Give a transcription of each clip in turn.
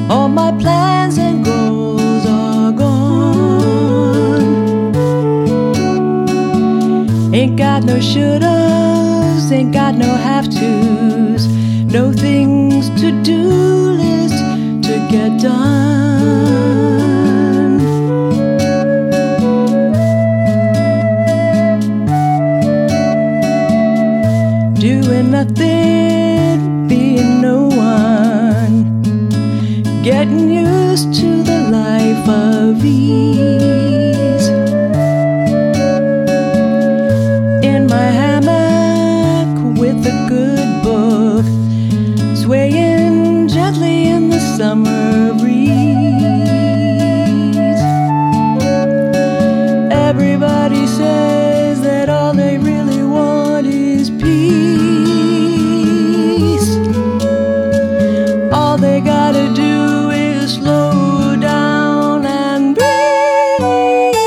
All my plans and goals are gone. Ain't got no shouldas, ain't got no have-tos, no things to do list to get done. Doing nothing, being no one, getting used to the life of ease. In my hammock with a good book, swaying gently in the summer breeze. Everybody says that all they really want is peace. All they gotta do is slow down and breathe.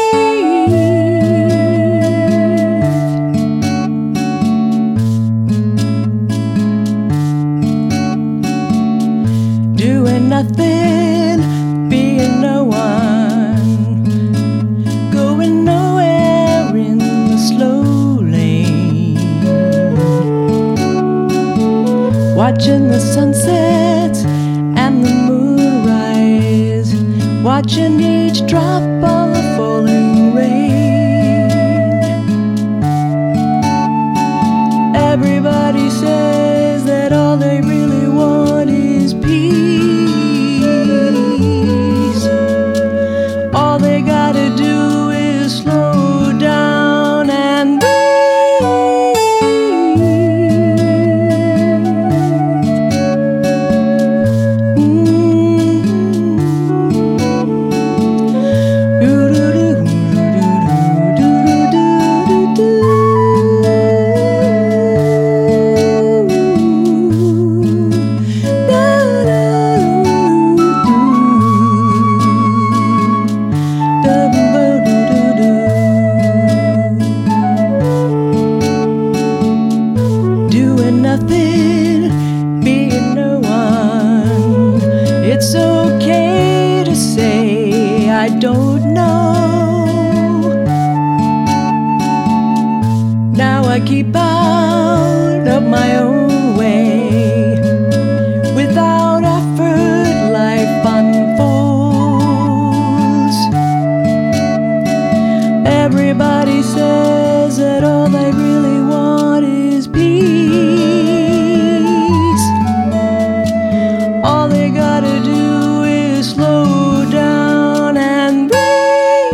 Doing nothing, being no one, going nowhere in the slow lane. Watching the sunsets and the moonrise, watching each drop of the falling rain. Everybody says that all they really want is peace. All they gotta do is slow down and breathe. Doing nothing, being no one. It's okay to say I don't know. Now I keep out of my own way. Without effort, life unfolds. Everybody says that all they really want is peace. All they gotta do is slow down and breathe.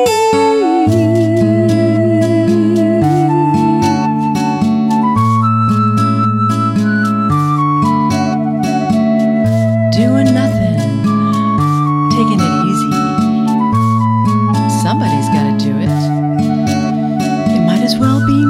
Doing nothing, taking it easy. Somebody's gotta do it. It might as well be